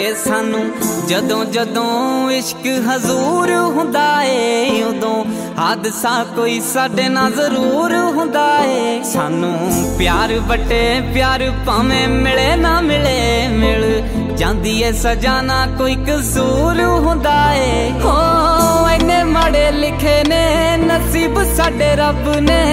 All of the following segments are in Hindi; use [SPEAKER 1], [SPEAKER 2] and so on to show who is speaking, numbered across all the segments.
[SPEAKER 1] के सानू जदों जदों इश्क हजूर हुंदा ए उदों हादसा कोई साडे नाल जरूर हुंदा ए। सानू प्यार बटे प्यार भावें मिले ना मिले मिल जांदी ए सजाना कोई कसूर हुंदा ए। हो इन्ने माड़े लिखे ने नसीब साडे रब ने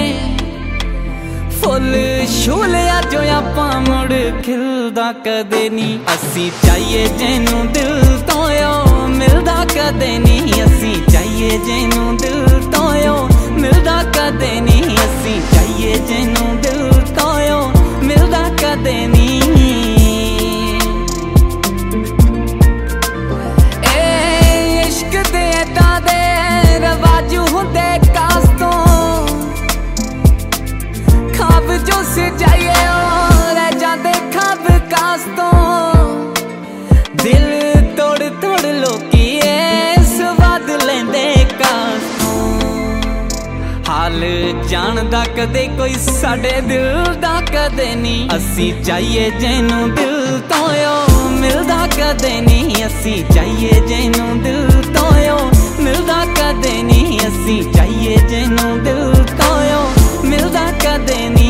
[SPEAKER 1] फुल छूलिया जो आपां मुड़ खिलदा कदे नी। असी चाहिए जेनू दिल तो ओ मिलदा कदे नी। असी चाहिए जेनू दिल तो ओ मिलदा कदे नी। असी चाहिए जेनू दिल तो ओ मिलदा कदे नी। ए इश्क दे तां दे रवाजू हुंदे कास तो खाब जो सजाइए रह जाते खाब कास तो दिल तोड़ तोड़ लोकी स्वाद लेंदे कास तो। हाल जानदा कदे कोई साडे दिल दा कदे नी। असी चाहिए जेनू दिल तो ओ मिलदा कदे नी। असी चाहिए जेनू दिल तो ओ मिलदा कदे नी। असी चाहिए जेनू दिल तो ओ मिलदा कदे नी।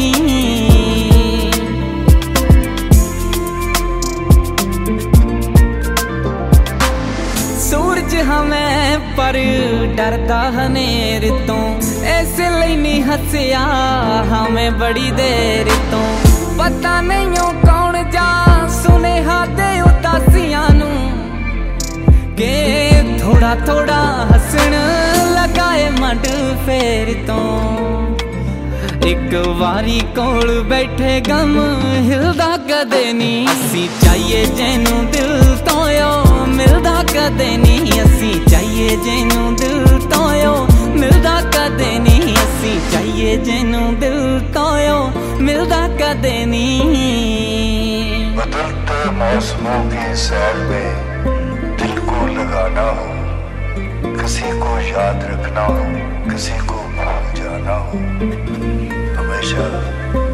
[SPEAKER 1] सूरज हमें पर डरदा हनेर तो ऐसे लई नहीं हंसिया हमें बड़ी देर तो। पता नहीं हो कौन जा सुनेहा दे उदासियां नू के थोड़ा थोड़ा हसन लगाए मड फेर तो। एक वारी कोल बैठे गम हिलदा कदे नी। असी चाहिए जेनू दिल तो ओ मिलदा कदे नी। असी चाहिए जेनू दिल तो ओ मिलदा कदे नी। असी चाहिए जेनू दिल तो ओ मिलदा कदे नी।
[SPEAKER 2] बदलते मौसमों के सैर में दिल को लगाना हो, किसी को याद रखना हो, किसी को भूल जाना हो, हमेशा